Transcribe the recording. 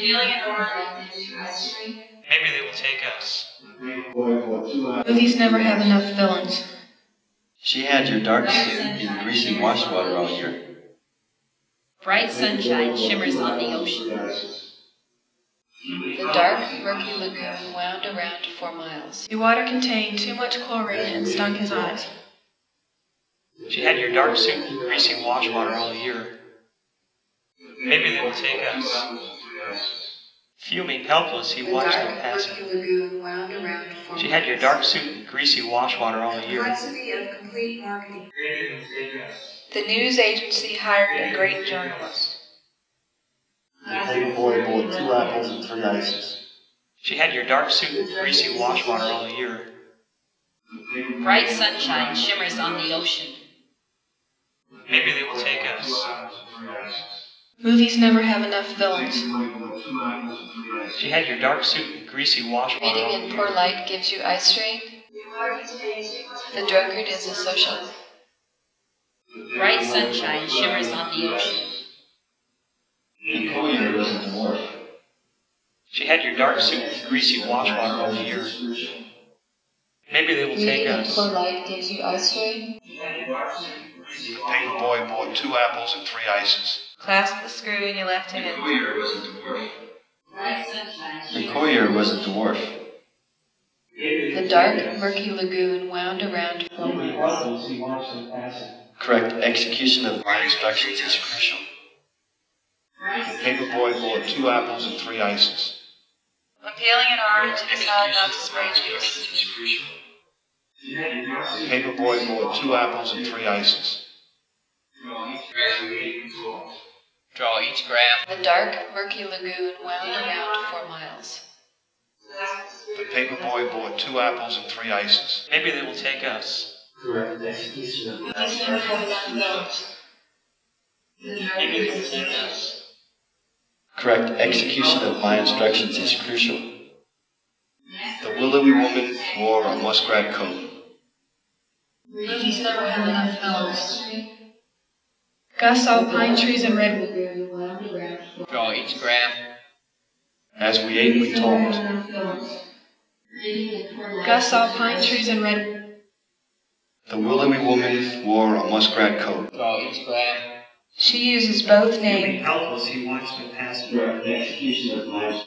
Maybe they will take us. Movies never have enough villains. She had your dark suit in greasy wash water all year. Bright sunshine shimmers on the ocean. The dark, murky lagoon wound around 4 miles. The water contained too much chlorine and stung his eyes. She had your dark suit in greasy wash water all year. Maybe they will take us. Fuming, helpless, he watched them passing. The lagoon wound around 4 She had your dark suit in greasy wash water all year. Complexity of complete marketing. The news agency hired a great journalist. The paper boy bought 2 apples and 3 ices. She had your dark suit in greasy wash water all year. Bright sunshine shimmers on the ocean. Maybe they will take us. Movies never have enough villains. She had your dark suit in greasy wash water Reading all in year. poor light gives you eye strain. The drunkard is a social. Bright sunshine shimmers on the ocean. The courier was a dwarf. She had your dark suit in greasy wash water all year. Maybe they will take Reading in us. poor light gives you eye strain. The paper boy bought 2 apples and 3 ices. Clasp the screw in your left hand. The courier was a dwarf. The dark, murky lagoon wound around. Correct execution of my instructions is crucial. The paper boy bought 2 apples and 3 ices. When peeling an orange, decide not to spray juice. The paper boy bought 2 apples and 3 ices. Draw each graph. The dark, murky lagoon wound around 4 miles. The paper boy bought 2 apples and 3 ices. Maybe they will take us. Correct execution of Movies never have enough villains. Maybe they will take us. Correct execution of my instructions is crucial. The willowy woman wore a muskrat coat. Movies never have enough villains. Gus saw pine trees and redwood. Draw each graph. As we ate, we talked. Gus saw pine trees and redwood. The willowy woman wore a muskrat coat. Draw each graph. She uses both names. Helpless, he watched them pass. Correct execution of my